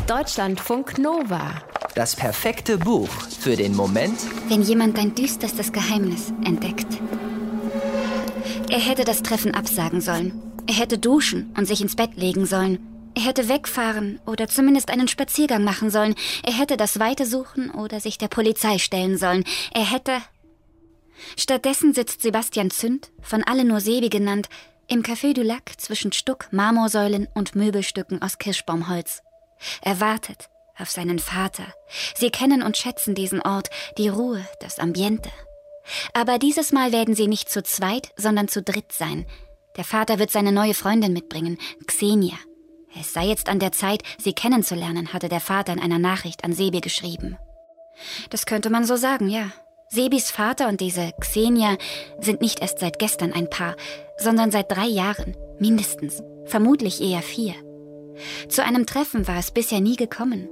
Deutschlandfunk Nova. Das perfekte Buch für den Moment, wenn jemand dein düsterstes Geheimnis entdeckt. Er hätte das Treffen absagen sollen. Er hätte duschen und sich ins Bett legen sollen. Er hätte wegfahren oder zumindest einen Spaziergang machen sollen. Er hätte das Weite suchen oder sich der Polizei stellen sollen. Er hätte... Stattdessen sitzt Sebastian Zünd, von allen nur Sebi genannt, im Café du Lac zwischen Stuck, Marmorsäulen und Möbelstücken aus Kirschbaumholz. Er wartet auf seinen Vater. Sie kennen und schätzen diesen Ort, die Ruhe, das Ambiente. Aber dieses Mal werden sie nicht zu zweit, sondern zu dritt sein. Der Vater wird seine neue Freundin mitbringen, Xenia. Es sei jetzt an der Zeit, sie kennenzulernen, hatte der Vater in einer Nachricht an Sebi geschrieben. Das könnte man so sagen, ja. Sebis Vater und diese Xenia sind nicht erst seit gestern ein Paar, sondern seit 3 Jahren, mindestens, vermutlich eher 4. Zu einem Treffen war es bisher nie gekommen.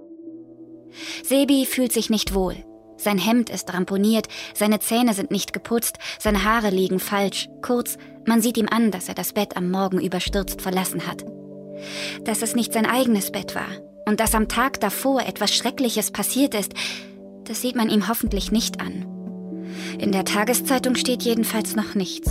Sebi fühlt sich nicht wohl. Sein Hemd ist ramponiert, seine Zähne sind nicht geputzt, seine Haare liegen falsch. Kurz, man sieht ihm an, dass er das Bett am Morgen überstürzt verlassen hat. Dass es nicht sein eigenes Bett war und dass am Tag davor etwas Schreckliches passiert ist, das sieht man ihm hoffentlich nicht an. In der Tageszeitung steht jedenfalls noch nichts.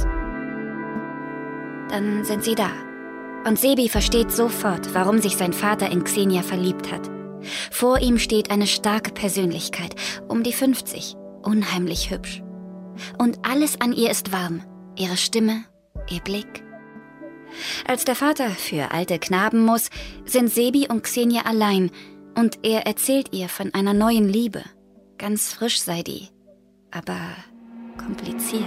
Dann sind sie da. Und Sebi versteht sofort, warum sich sein Vater in Xenia verliebt hat. Vor ihm steht eine starke Persönlichkeit, um die 50, unheimlich hübsch. Und alles an ihr ist warm, ihre Stimme, ihr Blick. Als der Vater für alte Knaben muss, sind Sebi und Xenia allein und er erzählt ihr von einer neuen Liebe. Ganz frisch sei die, aber kompliziert.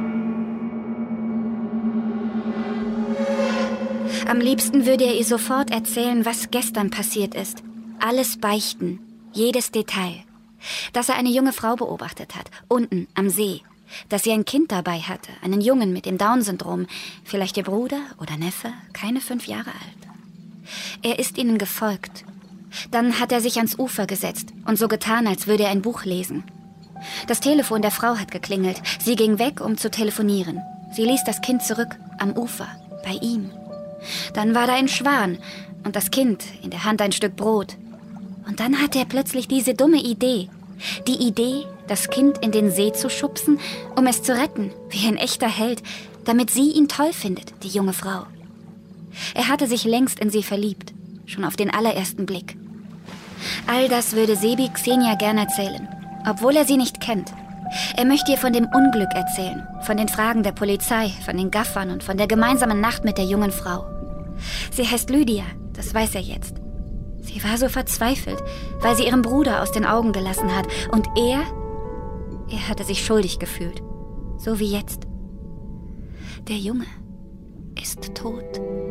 Am liebsten würde er ihr sofort erzählen, was gestern passiert ist. Alles beichten, jedes Detail. Dass er eine junge Frau beobachtet hat, unten am See. Dass sie ein Kind dabei hatte, einen Jungen mit dem Down-Syndrom. Vielleicht ihr Bruder oder Neffe, keine 5 Jahre alt. Er ist ihnen gefolgt. Dann hat er sich ans Ufer gesetzt und so getan, als würde er ein Buch lesen. Das Telefon der Frau hat geklingelt. Sie ging weg, um zu telefonieren. Sie ließ das Kind zurück, am Ufer, bei ihm. Dann war da ein Schwan und das Kind, in der Hand ein Stück Brot. Und dann hatte er plötzlich diese dumme Idee. Die Idee, das Kind in den See zu schubsen, um es zu retten, wie ein echter Held, damit sie ihn toll findet, die junge Frau. Er hatte sich längst in sie verliebt, schon auf den allerersten Blick. All das würde Sebi Xenia gern erzählen, obwohl er sie nicht kennt. Er möchte ihr von dem Unglück erzählen, von den Fragen der Polizei, von den Gaffern und von der gemeinsamen Nacht mit der jungen Frau. Sie heißt Lydia, das weiß er jetzt. Sie war so verzweifelt, weil sie ihren Bruder aus den Augen gelassen hat. Und er hatte sich schuldig gefühlt, so wie jetzt. Der Junge ist tot.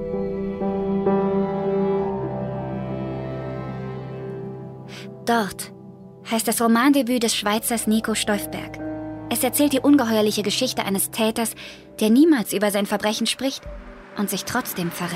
Dort heißt das Romandebüt des Schweizers Nico Steufberg. Es erzählt die ungeheuerliche Geschichte eines Täters, der niemals über sein Verbrechen spricht und sich trotzdem verrät.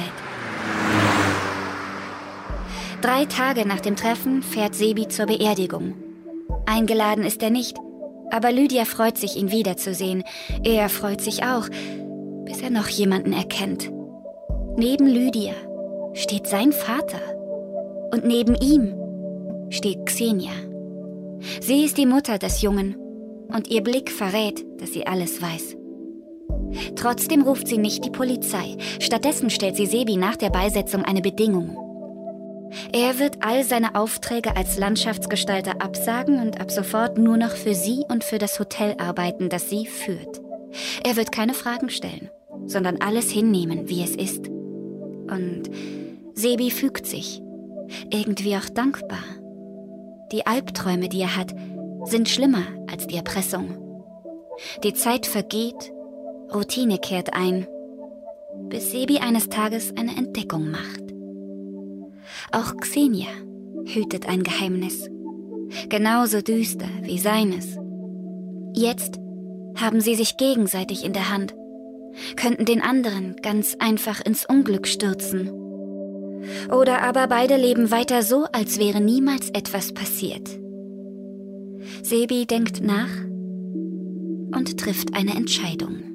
3 Tage nach dem Treffen fährt Sebi zur Beerdigung. Eingeladen ist er nicht, aber Lydia freut sich, ihn wiederzusehen. Er freut sich auch, bis er noch jemanden erkennt. Neben Lydia steht sein Vater und neben ihm steht Xenia. Sie ist die Mutter des Jungen und ihr Blick verrät, dass sie alles weiß. Trotzdem ruft sie nicht die Polizei. Stattdessen stellt sie Sebi nach der Beisetzung eine Bedingung. Er wird all seine Aufträge als Landschaftsgestalter absagen und ab sofort nur noch für sie und für das Hotel arbeiten, das sie führt. Er wird keine Fragen stellen, sondern alles hinnehmen, wie es ist. Und Sebi fügt sich, irgendwie auch dankbar. Die Albträume, die er hat, sind schlimmer als die Erpressung. Die Zeit vergeht, Routine kehrt ein, bis Sebi eines Tages eine Entdeckung macht. Auch Xenia hütet ein Geheimnis, genauso düster wie seines. Jetzt haben sie sich gegenseitig in der Hand, könnten den anderen ganz einfach ins Unglück stürzen. Oder aber beide leben weiter so, als wäre niemals etwas passiert. Sebi denkt nach und trifft eine Entscheidung.